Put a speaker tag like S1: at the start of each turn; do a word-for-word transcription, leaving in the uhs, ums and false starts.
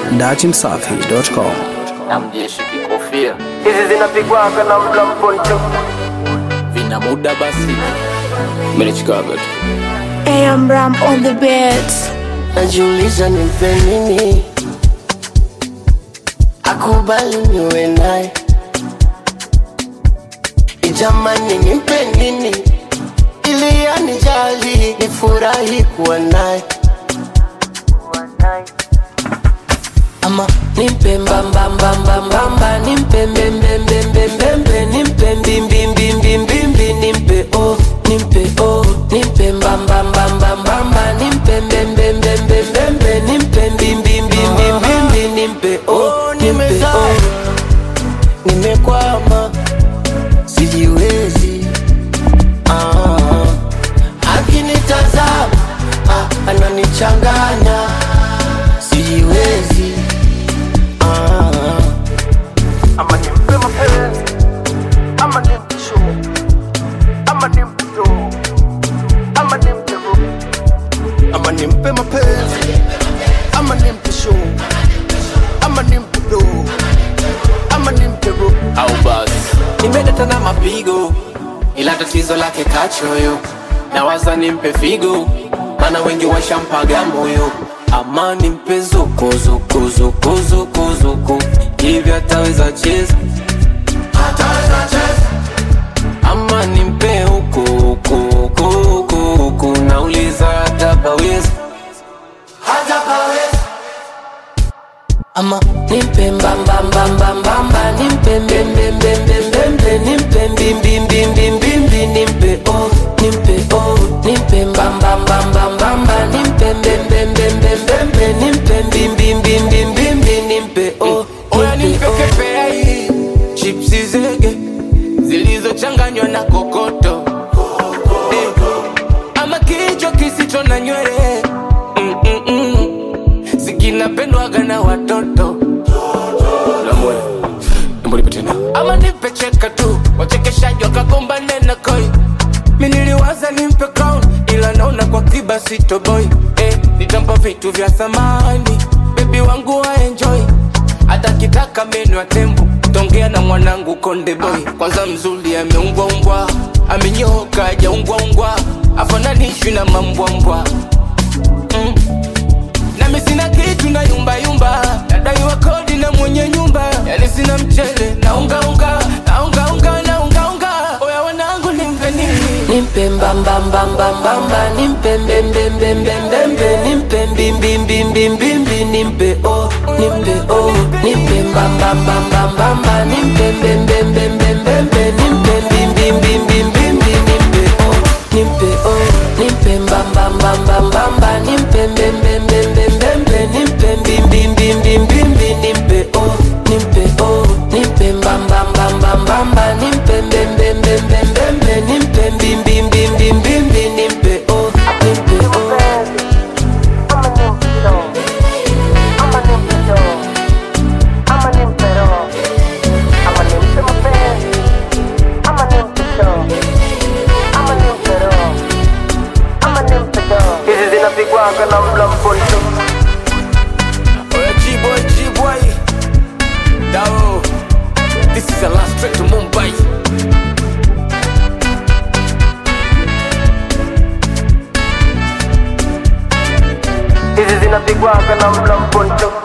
S1: datimsafi dot com.
S2: Na mjeshi kikofia
S3: hizi zinapigwa kana mla mponcho
S2: vina muda basi melichikaga tu.
S4: Hey, I'm Ram on the beats.
S5: Najiuliza nimpe nini akubali niwe naye, ijamani nimpe nini ili anijali nifurahi kuwa naye, ama nimpe mbamba mbamba mbamba nimpe mbembe mbembe mbembe nimpe mbimbi mbimbi mbimbi nimpe oh nimpe oh nimpe mbamba mbamba mbamba nimpe mbembe mbembe mbembe nimpe mbimbi mbimbi mbimbi nimpe oh nimpe oh. Nimekwama sijiwezi, ah akinitazama ah, ananichanganya sijiwezi, ah
S3: ama nimpe mapenzi ama nimpe show ama nimpe do ama nimpe ro ama nimpe mapenzi ama nimpe show ama nimpe do ama nimpe ro
S2: Au basi
S5: nimedata na mapigo, ila tatizo lake kachoyo, nawaza nimpe figo, mana wengi washampaga moyo, ama nimpe zuku zuku zuku zuku zuku hivi ataweza cheza, ataweza cheza, ama nimpe huku huku huku huku huku nauliza hata paweza, hata paweza, ama nimpe mbamba mbamba mbamba nimpe mbembe mbembe mbembe nimpe mbimbi mbimbi mbimbi nimpe oh nimpe oh nimpe mbamba mbamba mbamba nimpe mbembe mbembe mbembe nimpe mbimbi mbimbi mbimbi nimpe oh oya nimpe kepei chipsi zege zilizochanganywa na kokoto eh, ama kichwa kisicho na nywele mm -mm -mm. Sikinapendwaga na watoto ama nipe cheka tu wachekeshaji wakagombane na koi, mi niliwaza nimpe crown ila naona kwa kiba sito boy eh, nitampa vitu vya thamani baby wangu wa enjoy, hata kitaka menu ya tembo tongea na mwanangu konde boy, kwanza mzuri ameungwa ungwa amenyoka haja ungwa ungwa afananishwi na mambwa mbwa mm. Nami sina kitu na yumba yumba, nadaiwa kodi na mwenye nyumba, yani sina mchele na unga unga na unga unga na unga unga, oya wanangu nimpe nini nimpe mbamba mbamba mbamba nimpe mbembe mbembe mbembe nimpe mbimbi mbimbi mbimbi nimpe oh nimpe oh nimpe mbamba mbamba mbamba nimpe mbembe mbembe mbembe nimpe mbimbi mbimbi mbimbi nimpe oh nimpe oh nimpe mbamba mbamba mbamba nimpe mbembe mbembe mbembe nimpe mbimbi mbimbi mbimbi nimpe oh nimpe oh nimpe mbamba mbamba mbamba nimpe mbembe mbembe mbembe nimpe mbimbi mbimbi mbimbi nimpe oh nimpe oh
S3: ama nimpe do ama nimpe do ama nimpe ro ama nimpe mapenzi ama nimpe show ama nimpe ro ama nimpe do hizi zinapigwa kana mla mponcho.
S5: Oya G-boy G-boy Dao, this is the last trip to Mumbai.
S3: Hizi zinapigwa kana mla mponcho.